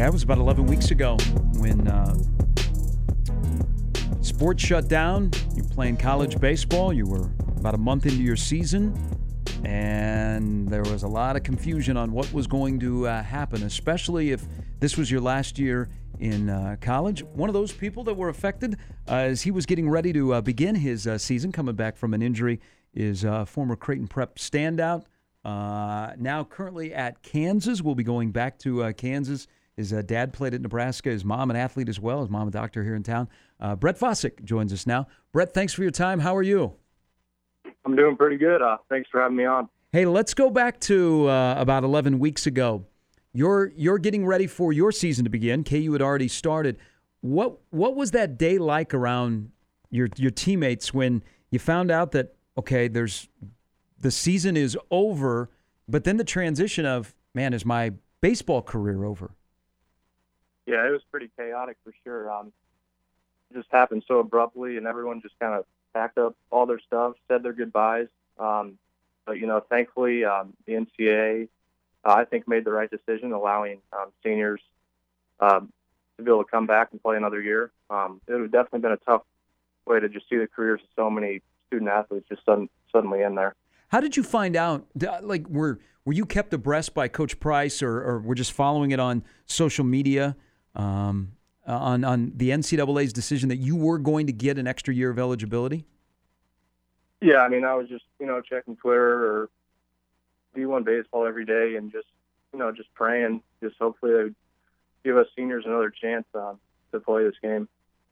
Yeah, it was about 11 weeks ago when sports shut down. You're playing college baseball. You were about a month into your season, and there was a lot of confusion on what was going to happen, especially if this was your last year in college. One of those people that were affected as he was getting ready to begin his season, coming back from an injury, is former Creighton Prep standout. Now currently at Kansas. Will be going back to Kansas. His dad played at Nebraska. His mom an athlete as well. His mom a doctor here in town. Brett Vosick joins us now. Brett, thanks for your time. How are you? I'm doing pretty good. Thanks for having me on. Hey, let's go back to about 11 weeks ago. You're getting ready for your season to begin. KU had already started. What was that day like around your teammates when you found out that, okay, the season is over, but then the transition of, man, is my baseball career over? Yeah, it was pretty chaotic for sure. It just happened so abruptly, and everyone just kind of packed up all their stuff, said their goodbyes. But, thankfully, the NCAA, I think, made the right decision, allowing seniors to be able to come back and play another year. It would have definitely been a tough way to just see the careers of so many student athletes just suddenly in there. How did you find out? Like, were you kept abreast by Coach Price, or were just following it on social media on the NCAA's decision that you were going to get an extra year of eligibility? Yeah, I mean, I was just, checking Twitter or D1 baseball every day and just praying, just hopefully they would give us seniors another chance to play this game.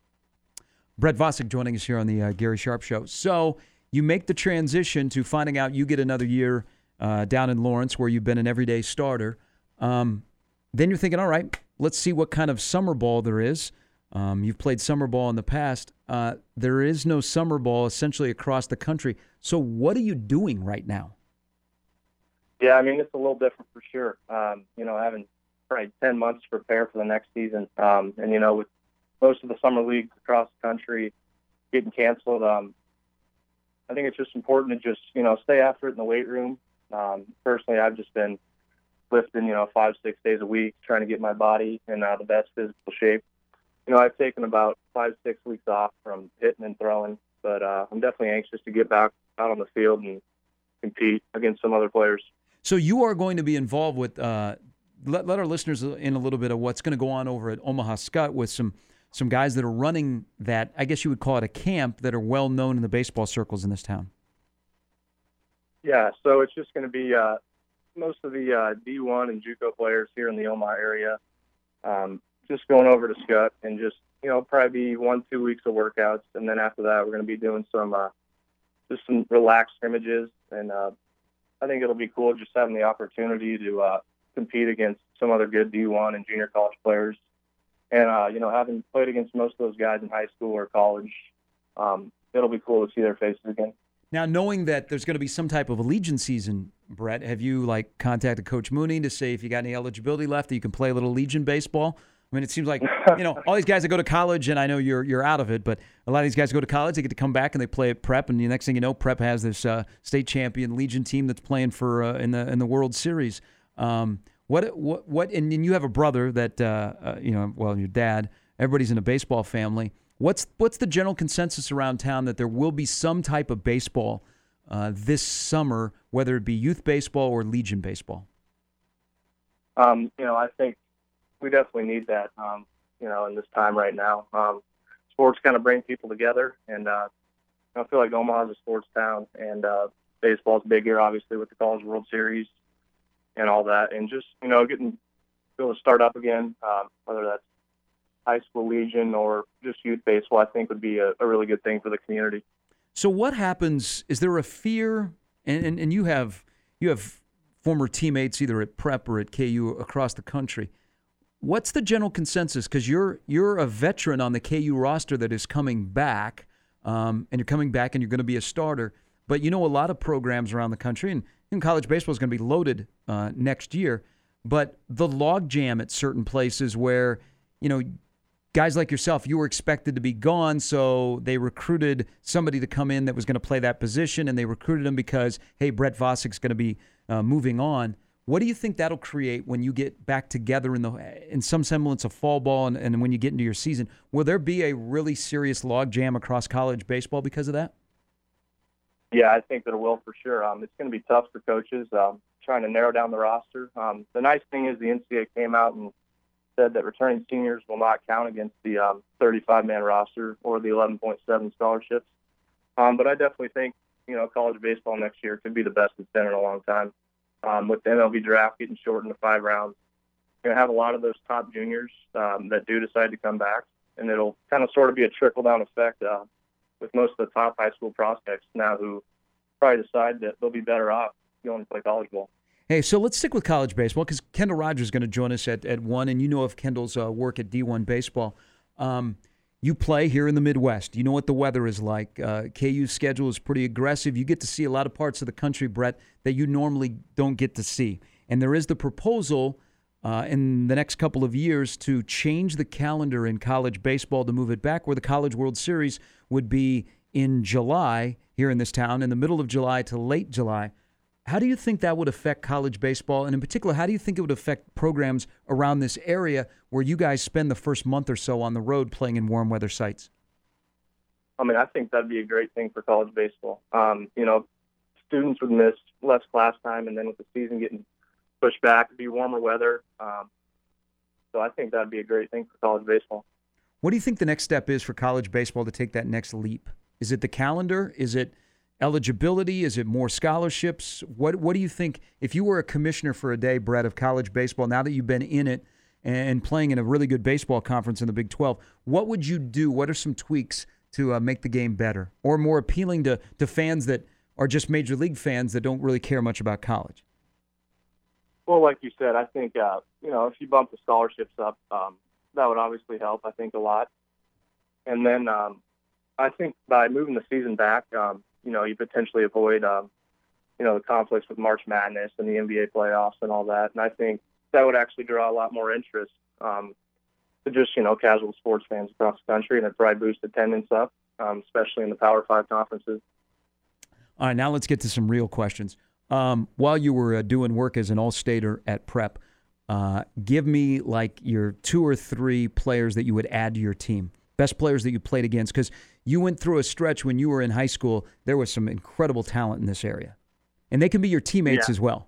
Brett Vosick joining us here on the Gary Sharp Show. So you make the transition to finding out you get another year down in Lawrence where you've been an everyday starter. Then you're thinking, all right, let's see what kind of summer ball there is. You've played summer ball in the past. There is no summer ball essentially across the country. So what are you doing right now? Yeah, I mean, it's a little different for sure. Having probably 10 months to prepare for the next season. And, with most of the summer leagues across the country getting canceled, I think it's just important to just, stay after it in the weight room. Personally, I've just been lifting, 5-6 days a week, trying to get my body in the best physical shape. I've taken about 5-6 weeks off from hitting and throwing, but I'm definitely anxious to get back out on the field and compete against some other players. So you are going to be involved with let our listeners in a little bit of what's going to go on over at Omaha Skutt with some guys that are running that, I guess you would call it a camp, that are well known in the baseball circles in this town. Yeah, so it's just going to be most of the D1 and JUCO players here in the Omaha area. Just going over to Skutt and just, probably be 1-2 weeks of workouts. And then after that, we're going to be doing some relaxed scrimmages. And I think it'll be cool just having the opportunity to compete against some other good D1 and junior college players. And, having played against most of those guys in high school or college, it'll be cool to see their faces again. Now, knowing that there's going to be some type of Allegiant season, Brett, have you, contacted Coach Mooney to say if you got any eligibility left that you can play a little Legion baseball? I mean, it seems like, all these guys that go to college, and I know you're out of it, but a lot of these guys go to college, they get to come back and they play at Prep, and the next thing you know, Prep has this state champion Legion team that's playing for in the World Series. What and you have a brother that your dad. Everybody's in a baseball family. What's the general consensus around town that there will be some type of baseball this summer, whether it be youth baseball or Legion baseball? I think we definitely need that, in this time right now. Sports kind of bring people together, and I feel like Omaha's a sports town, and baseball's big here, obviously, with the College World Series and all that. And just, getting able to start up again, whether that's high school Legion or just youth baseball, I think would be a really good thing for the community. So what happens, is there a fear, and you have former teammates either at Prep or at KU across the country. What's the general consensus? Because you're a veteran on the KU roster that is coming back, and you're coming back and you're going to be a starter. But a lot of programs around the country, and college baseball is going to be loaded next year. But the logjam at certain places where, guys like yourself, you were expected to be gone, so they recruited somebody to come in that was going to play that position, and they recruited him because, hey, Brett Vosick's going to be moving on. What do you think that'll create when you get back together in some semblance of fall ball and when you get into your season? Will there be a really serious logjam across college baseball because of that? Yeah, I think that it will for sure. It's going to be tough for coaches trying to narrow down the roster. The nice thing is the NCAA came out and said that returning seniors will not count against the 35-man roster or the 11.7 scholarships. But I definitely think, college baseball next year could be the best it's been in a long time. With the MLB draft getting shortened to 5 rounds, you're going to have a lot of those top juniors that do decide to come back, and it'll kind of sort of be a trickle-down effect with most of the top high school prospects now who probably decide that they'll be better off going to play college ball. Hey, so let's stick with college baseball because Kendall Rogers is going to join us at 1, and you know of Kendall's work at D1 Baseball. You play here in the Midwest. You know what the weather is like. KU's schedule is pretty aggressive. You get to see a lot of parts of the country, Brett, that you normally don't get to see. And there is the proposal in the next couple of years to change the calendar in college baseball to move it back where the College World Series would be in July here in this town, in the middle of July to late July. How do you think that would affect college baseball? And in particular, how do you think it would affect programs around this area where you guys spend the first month or so on the road playing in warm weather sites? I mean, I think that'd be a great thing for college baseball. Students would miss less class time, and then with the season getting pushed back, it'd be warmer weather. So I think that'd be a great thing for college baseball. What do you think the next step is for college baseball to take that next leap? Is it the calendar? Is it eligibility? Is it more scholarships? What do you think, if you were a commissioner for a day, Brett, of college baseball, now that you've been in it and playing in a really good baseball conference in the Big 12, what would you do? What are some tweaks to make the game better or more appealing to fans that are just major league fans that don't really care much about college? Well, like you said, I think, if you bump the scholarships up, that would obviously help, I think, a lot. And then I think by moving the season back, you potentially avoid, the conflicts with March Madness and the NBA playoffs and all that. And I think that would actually draw a lot more interest to just, casual sports fans across the country, and it'd probably boost attendance up, especially in the Power 5 conferences. All right, now let's get to some real questions. While you were doing work as an all-stater at Prep, give me like your 2 or 3 players that you would add to your team. Best players that you played against, because you went through a stretch when you were in high school. There was some incredible talent in this area, and they can be your teammates as well.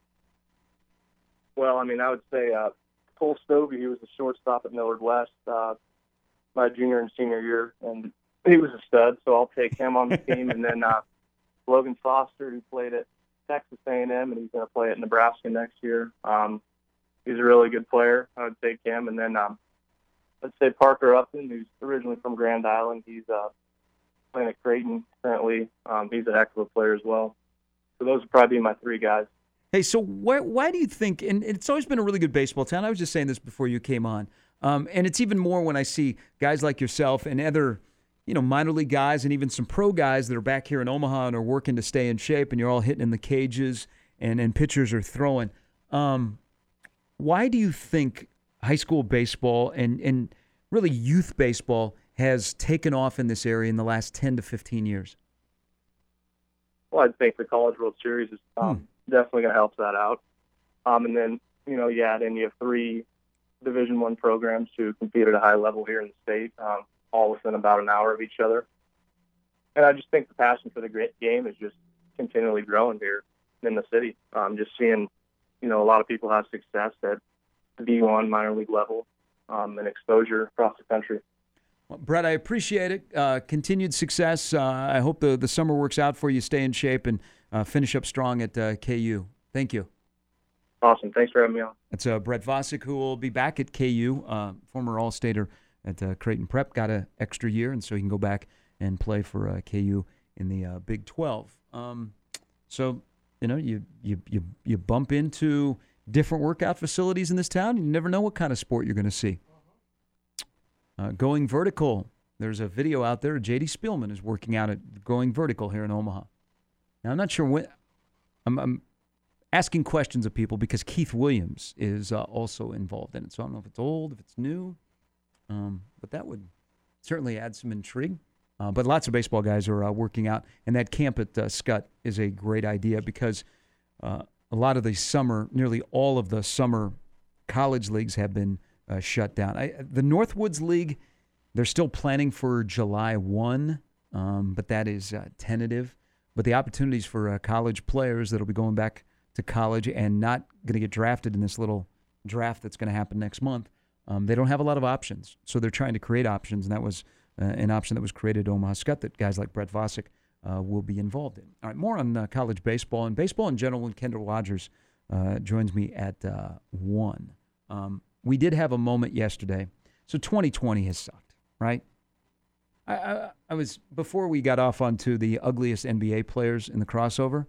Well, I mean, I would say Cole Stovey, he was a shortstop at Millard West my junior and senior year, and he was a stud, so I'll take him on the team. And then Logan Foster, who played at Texas A&M, and he's going to play at Nebraska next year. He's a really good player. I would take him. And then let's say Parker Upton, who's originally from Grand Island. He's playing at Creighton currently. He's a heck of a player as well. So those would probably be my 3 guys. Hey, so why do you think, and it's always been a really good baseball town. I was just saying this before you came on. And it's even more when I see guys like yourself and other, minor league guys and even some pro guys that are back here in Omaha and are working to stay in shape, and you're all hitting in the cages and pitchers are throwing. Why do you think high school baseball and really youth baseball has taken off in this area in the last 10 to 15 years? Well, I think the College World Series is definitely going to help that out. And then, you add in, you have 3 Division I programs who compete at a high level here in the state, all within about an hour of each other. And I just think the passion for the great game is just continually growing here in the city. Just seeing, a lot of people have success at the D1 minor league level and exposure across the country. Well, Brett, I appreciate it. Continued success. I hope the summer works out for you. Stay in shape and finish up strong at KU. Thank you. Awesome. Thanks for having me on. That's Brett Vosick, who will be back at KU, former All-Stater at Creighton Prep. Got an extra year, and so he can go back and play for KU in the Big 12. So, you bump into different workout facilities in this town. You never know what kind of sport you're going to see. Going Vertical. There's a video out there. J.D. Spielman is working out at Going Vertical here in Omaha. Now, I'm not sure when. I'm asking questions of people because Keith Williams is also involved in it. So I don't know if it's old, if it's new, but that would certainly add some intrigue. But lots of baseball guys are working out, and that camp at Scott is a great idea because a lot of the summer, nearly all of the summer college leagues have been shut down. The Northwoods League, they're still planning for July 1, but that is tentative. But the opportunities for college players that will be going back to college and not going to get drafted in this little draft that's going to happen next month, they don't have a lot of options. So they're trying to create options, and that was an option that was created at Omaha Skutt that guys like Brett Vosick will be involved in. All right, more on college baseball and baseball in general when Kendall Rogers joins me at 1. We did have a moment yesterday. So 2020 has sucked, right? I was, before we got off onto the ugliest NBA players in the crossover,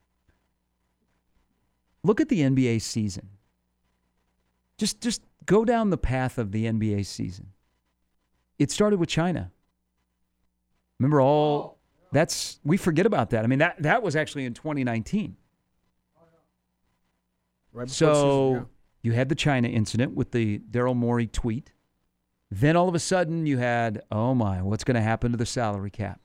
look at the NBA season. Just go down the path of the NBA season. It started with China. Remember we forget about that. I mean, that was actually in 2019. Right before So the season, you had the China incident with the Daryl Morey tweet. Then all of a sudden you had, oh my, what's going to happen to the salary cap?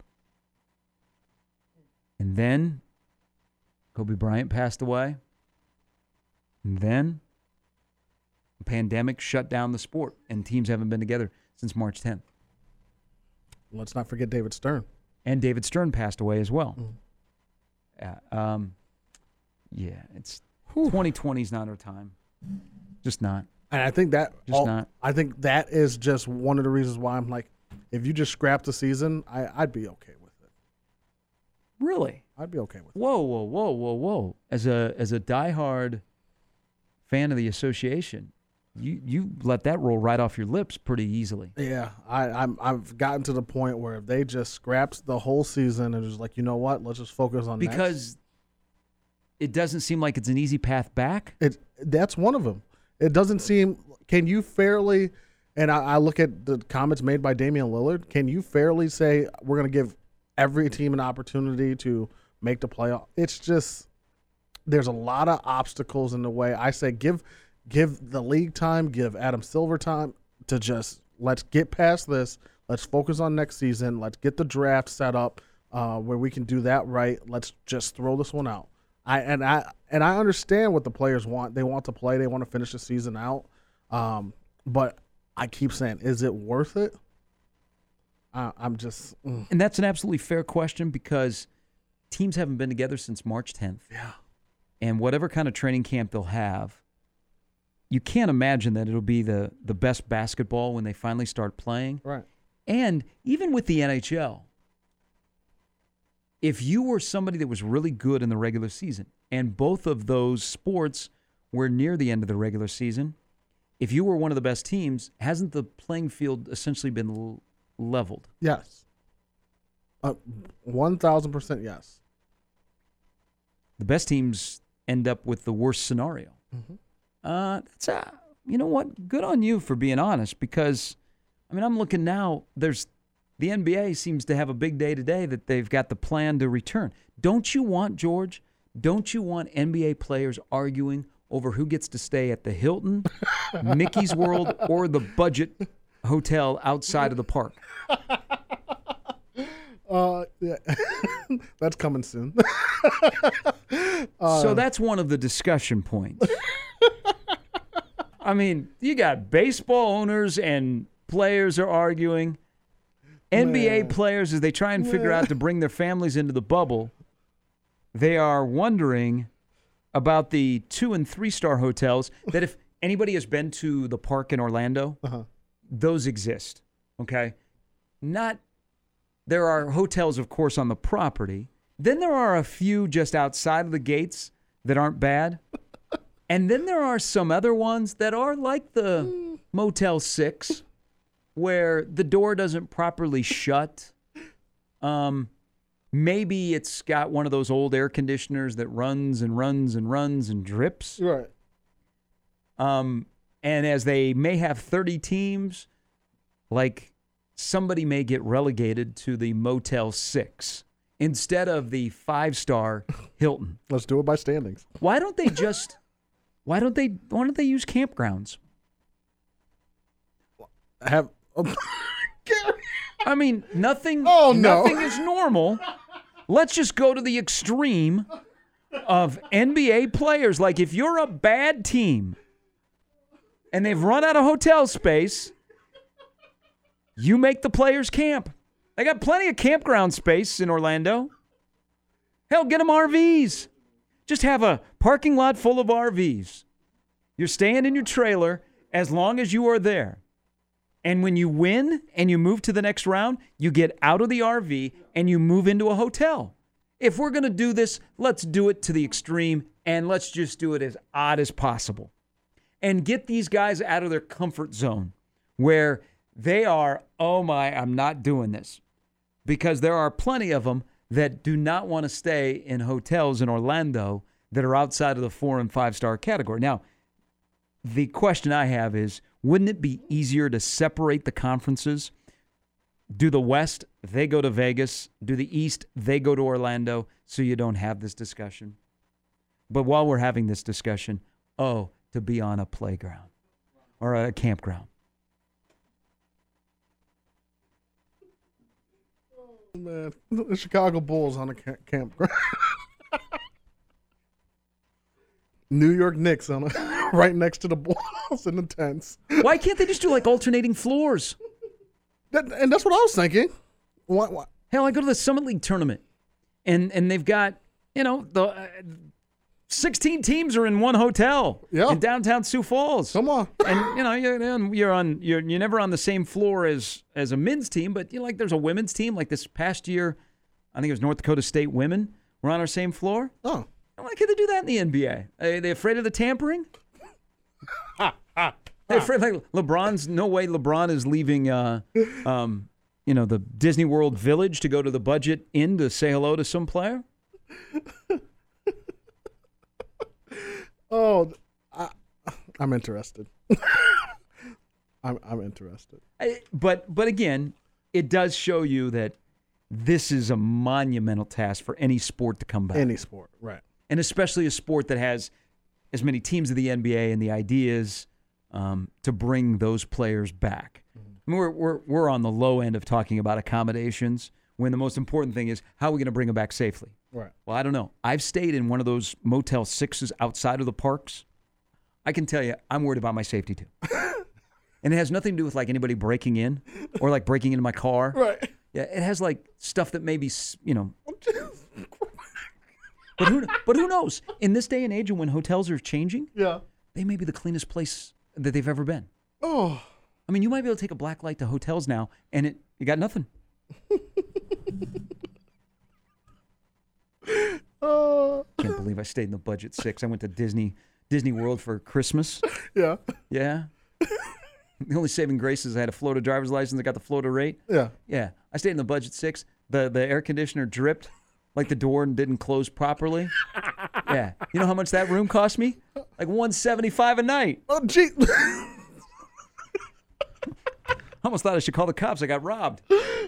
And then Kobe Bryant passed away. And then the pandemic shut down the sport, and teams haven't been together since March 10th. Let's not forget David Stern. And David Stern passed away as well. Mm. It's 2020 is not our time. Just not. And I think that not. I think that is just one of the reasons why I'm like, if you just scrap the season, I'd be okay with it. Really? I'd be okay with it. Whoa. As a diehard fan of the association, you let that roll right off your lips pretty easily. Yeah, I've gotten to the point where if they just scrapped the whole season and just like, you know what, let's just focus on because it doesn't seem like it's an easy path back. That's one of them. It doesn't seem. Can you fairly? And I look at the comments made by Damian Lillard. Can you fairly say we're going to give every team an opportunity to make the playoff? It's just there's a lot of obstacles in the way. I say give the league time, give Adam Silver time to just let's get past this. Let's focus on next season. Let's get the draft set up where we can do that right. Let's just throw this one out. I understand what the players want. They want to play. They want to finish the season out. But I keep saying, is it worth it? I'm just. And that's an absolutely fair question because teams haven't been together since March 10th. Yeah. And whatever kind of training camp they'll have, you can't imagine that it'll be the best basketball when they finally start playing. Right. And even with the NHL, if you were somebody that was really good in the regular season, and both of those sports were near the end of the regular season, if you were one of the best teams, hasn't the playing field essentially been leveled? Yes. 1,000% yes. The best teams end up with the worst scenario. Mm-hmm. That's you know what? Good on you for being honest because, I mean, I'm looking now, the NBA seems to have a big day today that they've got the plan to return. Don't you want NBA players arguing over who gets to stay at the Hilton, Mickey's World, or the budget hotel outside of the park? Yeah. That's coming soon. So that's one of the discussion points. I mean, you got baseball owners and players are arguing. NBA players, as they try and figure out to bring their families into the bubble, they are wondering about the 2- and 3-star hotels that if anybody has been to the park in Orlando, those exist, okay? There are hotels, of course, on the property. Then there are a few just outside of the gates that aren't bad. And then there are some other ones that are like the Motel 6, where the door doesn't properly shut. Maybe it's got one of those old air conditioners that runs and runs and runs and drips. Right. And as they may have 30 teams, like somebody may get relegated to the Motel 6 instead of the 5-star Hilton. Let's do it by standings. Why don't they use campgrounds? I mean, nothing is normal. Let's just go to the extreme of NBA players. Like, if you're a bad team and they've run out of hotel space, you make the players camp. They got plenty of campground space in Orlando. Hell, get them RVs. Just have a parking lot full of RVs. You're staying in your trailer as long as you are there. And when you win and you move to the next round, you get out of the RV and you move into a hotel. If we're going to do this, let's do it to the extreme, and let's just do it as odd as possible. And get these guys out of their comfort zone where they are, oh my, I'm not doing this. Because there are plenty of them that do not want to stay in hotels in Orlando that are outside of the 4- and 5-star category. Now, the question I have is, wouldn't it be easier to separate the conferences? Do the West, they go to Vegas. Do the East, they go to Orlando, so you don't have this discussion. But while we're having this discussion, to be on a playground or a campground. Man, the Chicago Bulls on a campground. New York Knicks on right next to the Bulls in the tents. Why can't they just do like alternating floors? And that's what I was thinking. What? Hell, I go to the Summit League tournament, and they've got, the 16 teams are in one hotel in downtown Sioux Falls. Come on. And you're never on the same floor as a men's team, but there's a women's team. Like this past year, I think it was North Dakota State women were on our same floor. Oh. Why can't they do that in the NBA? Are they afraid of the tampering? They're afraid, like LeBron's, no way LeBron is leaving the Disney World Village to go to the Budget Inn to say hello to some player? I'm interested. I'm interested. But again, it does show you that this is a monumental task for any sport to come back. Any sport, right. And especially a sport that has as many teams of the NBA, and the idea is to bring those players back. I mean, we're on the low end of talking about accommodations when the most important thing is how are we going to bring them back safely? Right. Well, I don't know. I've stayed in one of those Motel 6s outside of the parks. I can tell you, I'm worried about my safety too. And it has nothing to do with like anybody breaking in or like breaking into my car. Right. Yeah, it has like stuff that maybe, But who knows? In this day and age, and when hotels are changing, they may be the cleanest place that they've ever been. Oh, I mean, you might be able to take a black light to hotels now, and you got nothing. Can't believe I stayed in the budget 6. I went to Disney World for Christmas. Yeah. Yeah. The only saving grace is I had a Florida driver's license. I got the Florida rate. Yeah. Yeah. I stayed in the budget 6. The air conditioner dripped. Like the door didn't close properly. Yeah. You know how much that room cost me? Like $175 a night. Oh, gee. I almost thought I should call the cops. I got robbed.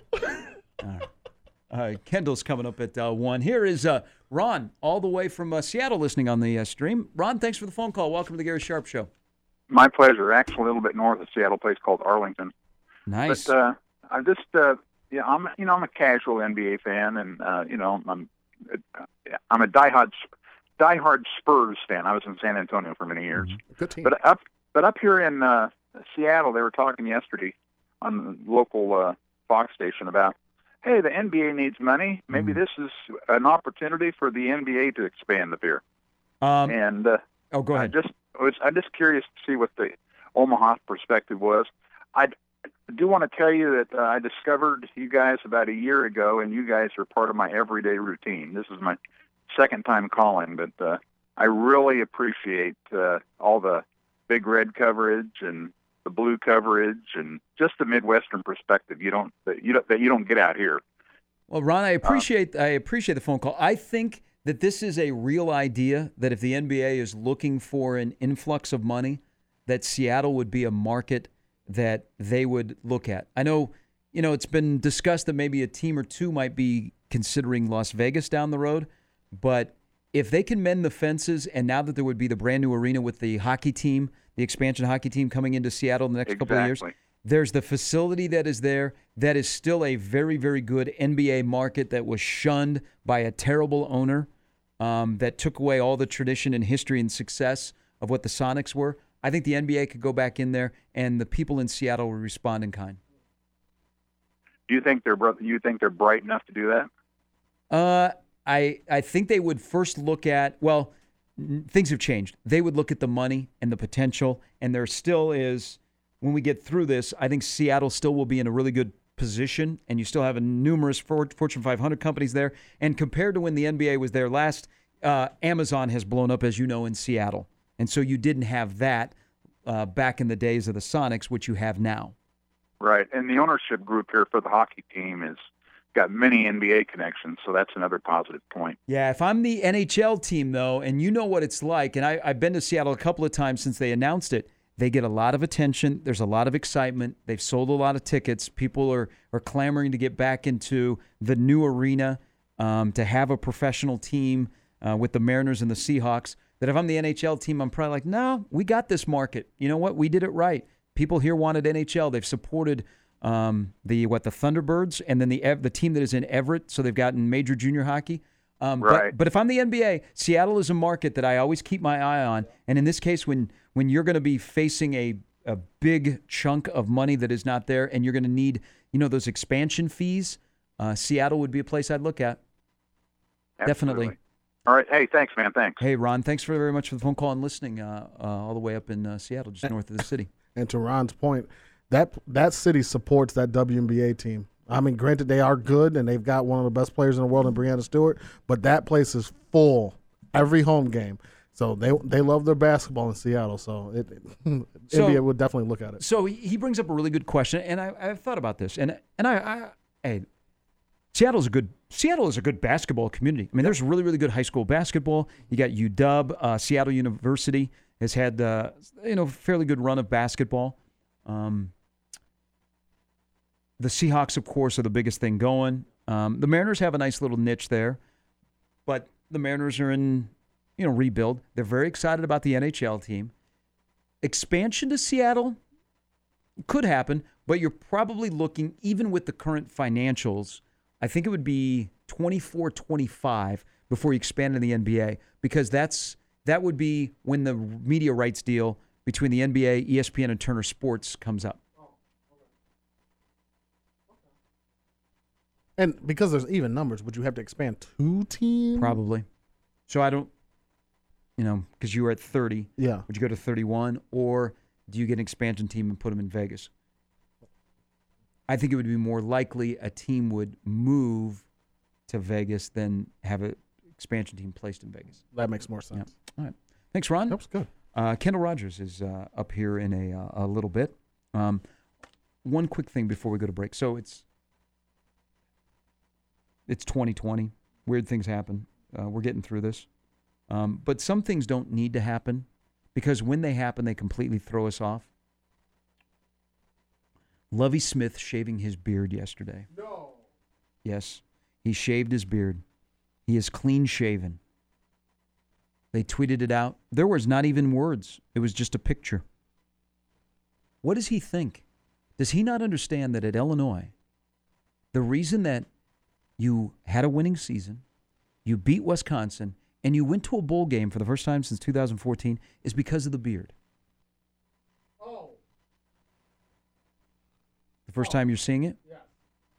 All right. Kendall's coming up at 1. Here is Ron, all the way from Seattle, listening on the stream. Ron, thanks for the phone call. Welcome to the Gary Sharp Show. My pleasure. Actually, a little bit north of Seattle, a place called Arlington. Nice. But I just, I'm a casual NBA fan, and I'm a diehard Spurs fan. I was in San Antonio for many years. Good team. But up here in Seattle, they were talking yesterday on the local Fox station about, hey, the NBA needs money. Maybe this is an opportunity for the NBA to expand up here. Go ahead. I'm just curious to see what the Omaha perspective was. I do want to tell you that I discovered you guys about a year ago, and you guys are part of my everyday routine. This is my second time calling, but I really appreciate all the Big Red coverage and the blue coverage and just the Midwestern perspective that you don't get out here. Well, Ron, I appreciate the phone call. I think that this is a real idea, that if the NBA is looking for an influx of money, that Seattle would be a market that they would look at. I know, it's been discussed that maybe a team or two might be considering Las Vegas down the road, but if they can mend the fences, and now that there would be the brand new arena with the hockey team, the expansion hockey team coming into Seattle in the next couple of years, there's the facility that is there that is still a very, very good NBA market that was shunned by a terrible owner. that took away all the tradition and history and success of what the Sonics were. I think the NBA could go back in there, and the people in Seattle would respond in kind. Do you think they're bright enough to do that? I think they would first look at, well, things have changed. They would look at the money and the potential, and there still is, when we get through this, I think Seattle still will be in a really good position, and you still have a numerous Fortune 500 companies there. And compared to when the NBA was there last, Amazon has blown up, as you know, in Seattle. And so you didn't have that back in the days of the Sonics, which you have now. Right, and the ownership group here for the hockey team has got many NBA connections, so that's another positive point. Yeah, if I'm the NHL team, though, and you know what it's like, and I've been to Seattle a couple of times since they announced it, they get a lot of attention. There's a lot of excitement. They've sold a lot of tickets. People are clamoring to get back into the new arena, to have a professional team with the Mariners and the Seahawks. That if I'm the NHL team, I'm probably like, no, we got this market. You know what? We did it right. People here wanted NHL. They've supported the Thunderbirds, and then the team that is in Everett, so they've gotten major junior hockey. Right. But if I'm the NBA, Seattle is a market that I always keep my eye on. And in this case, when you're going to be facing a big chunk of money that is not there, and you're going to need, those expansion fees, Seattle would be a place I'd look at. Absolutely. Definitely. All right. Hey, thanks, man. Thanks. Hey, Ron, thanks very much for the phone call and listening all the way up in Seattle, just north of the city. And to Ron's point, that city supports that WNBA team. I mean, granted, they are good, and they've got one of the best players in the world in Breanna Stewart, but that place is full every home game. So they love their basketball in Seattle. So NBA would definitely look at it. So he brings up a really good question, and I've thought about this. And hey, Seattle is a good basketball community. I mean, there's really, really good high school basketball. You got UW, Seattle University has had fairly good run of basketball. The Seahawks, of course, are the biggest thing going. The Mariners have a nice little niche there, but the Mariners are in rebuild. They're very excited about the NHL team. Expansion to Seattle could happen, but you're probably looking, even with the current financials, I think it would be 24-25 before you expand in the NBA, because that would be when the media rights deal between the NBA, ESPN, and Turner Sports comes up. And because there's even numbers, would you have to expand 2 teams? Probably. So I don't, because you were at 30. Yeah. Would you go to 31, or do you get an expansion team and put them in Vegas? I think it would be more likely a team would move to Vegas than have an expansion team placed in Vegas. That makes more sense. Yeah. All right. Thanks, Ron. That was good. Kendall Rogers is up here in a little bit. One quick thing before we go to break. So it's 2020. Weird things happen. We're getting through this. But some things don't need to happen, because when they happen, they completely throw us off. Lovie Smith shaving his beard yesterday. No. Yes, he shaved his beard. He is clean shaven. They tweeted it out. There was not even words. It was just a picture. What does he think? Does he not understand that at Illinois, the reason that you had a winning season, you beat Wisconsin, and you went to a bowl game for the first time since 2014 is because of the beard? Oh. The first time you're seeing it? Yeah.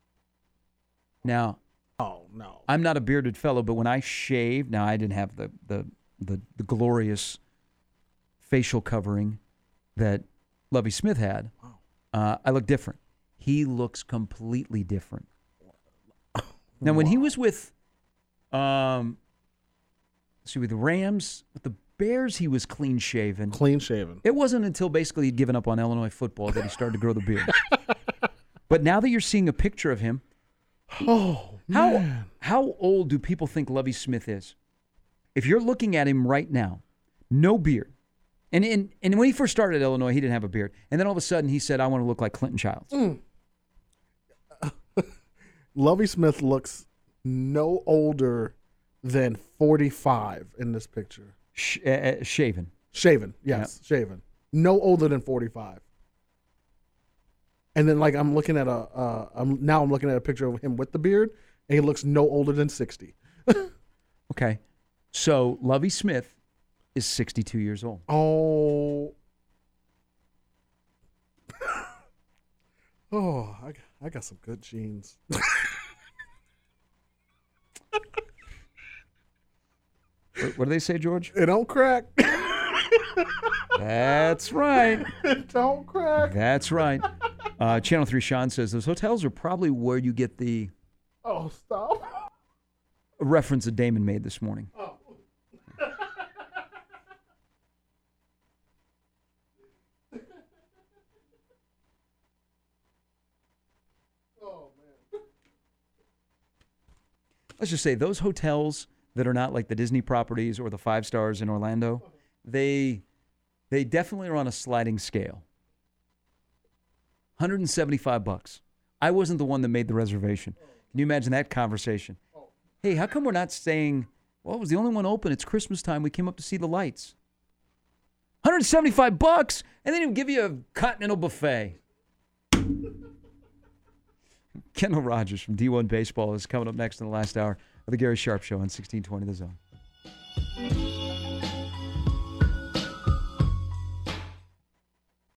Now, oh, no. I'm not a bearded fellow, but when I shaved, now I didn't have the glorious facial covering that Lovie Smith had. Wow. I look different. He looks completely different. Now, when he was with the Rams, with the Bears, he was clean shaven. Clean shaven. It wasn't until basically he'd given up on Illinois football that he started to grow the beard. But now that you're seeing a picture of him, how old do people think Lovie Smith is? If you're looking at him right now, no beard. And when he first started at Illinois, he didn't have a beard. And then all of a sudden he said, I want to look like Clinton Childs. Lovie Smith looks no older than 45 in this picture. Shaven. Shaven, yes, shaven. No older than 45. And then, I'm looking at I'm looking at a picture of him with the beard, and he looks no older than 60. Okay. So Lovie Smith is 62 years old. Oh. Oh, I got some good genes. What do they say, George? It don't crack. That's right. It don't crack. That's right. Channel 3 Sean says those hotels are probably where you get the Oh, stop. reference that Damon made this morning. Oh. Oh, man. Let's just say those hotels that are not like the Disney properties or the 5 stars in Orlando, they definitely are on a sliding scale. $175. I wasn't the one that made the reservation. Can you imagine that conversation? Hey, how come we're not staying? Well, it was the only one open. It's Christmas time. We came up to see the lights. $175, and then he'll give you a continental buffet. Kendall Rogers from D1 Baseball is coming up next in the last hour of the Gary Sharp Show on 1620 The Zone.